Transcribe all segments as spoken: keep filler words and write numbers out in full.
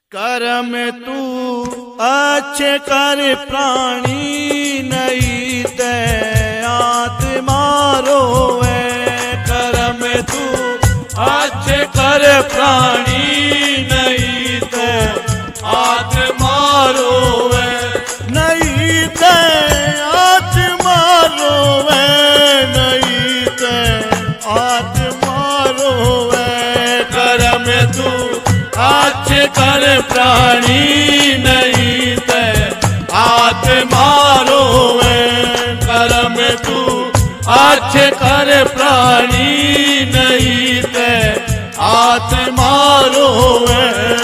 कर्म तू अच्छे कर प्राणी नहीं ते आत्मा रोवे। कर्म तू अच्छे कर प्राणी नहीं ते आत्मा रोवे। नहीं ते आत्मा रोवे, नहीं ते आत्मा रोवे। कर्म तू अच्छे कर प्राणी नहीं ते आत्मा रोवे। कर्म तू अच्छे कर प्राणी नहीं ते आत्मा रोवे।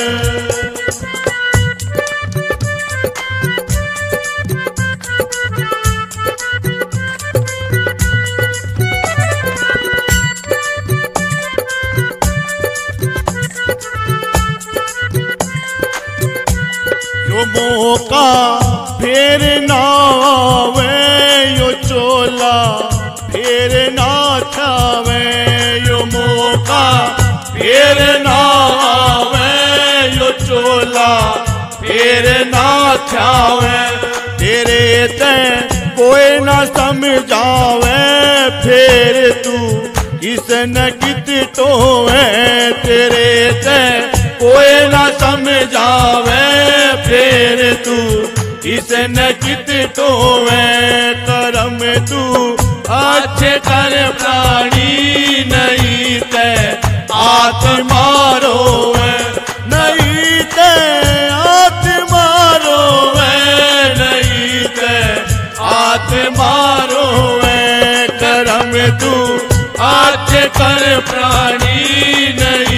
यो मौका फिर ना आवे, यो चोला फिर ना छावे। यो मौका फिर ना आवे, यो चोला फिर ना छावे। तेरे ते कोई ना समझावे, फिर तू किसने कित टोवे। तेरे ते कोई ना समझावे, फिर तू किसने कित टोवे। कर्म तू अच्छे कर प्राणी नहीं ते आत्मा रोवे। नहीं ते आत्मा रोवे, नहीं ते आत्मा रोवे। कर्म तू अच्छे कर प्राणी